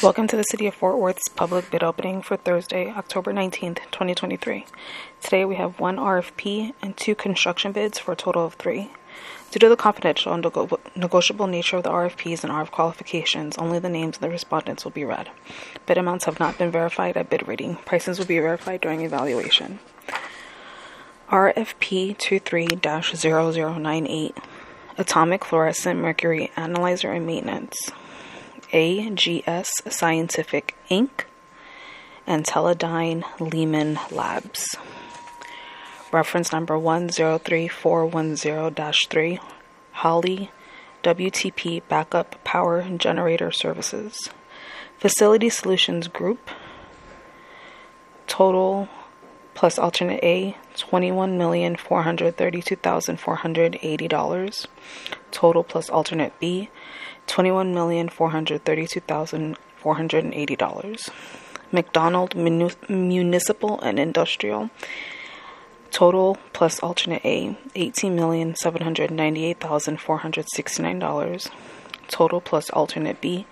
Welcome to the City of Fort Worth's public bid opening for Thursday, October 19th, 2023. Today we have 1 RFP and 2 construction bids for a total of 3. Due to the confidential and negotiable nature of the RFPs and RF qualifications, only the names of the respondents will be read. Bid amounts have not been verified at bid rating. Prices will be verified during evaluation. RFP 23-0098, Atomic Fluorescent Mercury Analyzer and Maintenance. AGS Scientific Inc. and Teledyne Lehman Labs. Reference number 103410-3, Holly WTP Backup Power Generator Services. Facility Solutions Group. Total plus alternate A, $21,432,480. Total plus alternate B, $21,432,480. McDonald Municipal and Industrial. Total plus alternate A, $18,798,469. Total plus alternate B,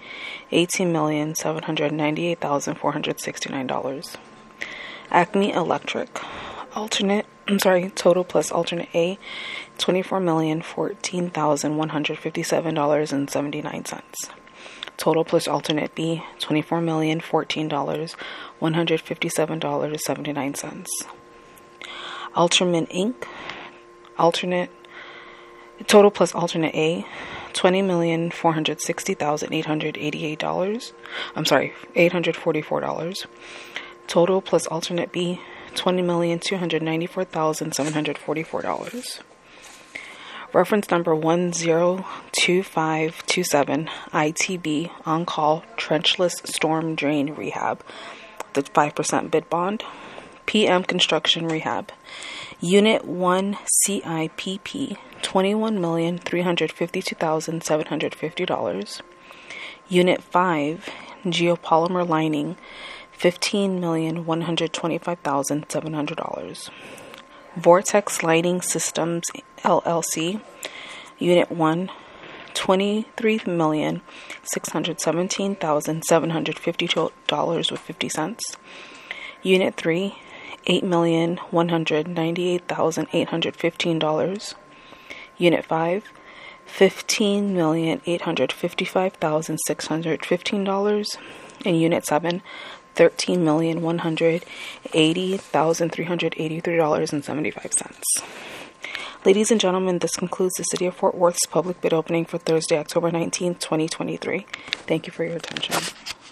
$18,798,469. Acme Electric. Total plus alternate A, $24,014,157.79. Total plus alternate B, $24,014,157.79. Ultramin Inc. Total plus alternate A, $20,460,844. Total plus alternate B, $20,294,744. Reference number 102527, ITB On-Call Trenchless Storm Drain Rehab, the 5% bid bond. PM Construction Rehab. Unit 1 CIPP, $21,352,750. Unit 5 Geopolymer Lining, $15,125,700. Vortex Lighting Systems LLC, Unit 1, $23,617,752.50. Unit 3, $8,198,815. Unit 5, $15,855,615. And Unit 7, $13,180,383.75. Ladies and gentlemen, this concludes the City of Fort Worth's public bid opening for Thursday, October 19th, 2023. Thank you for your attention.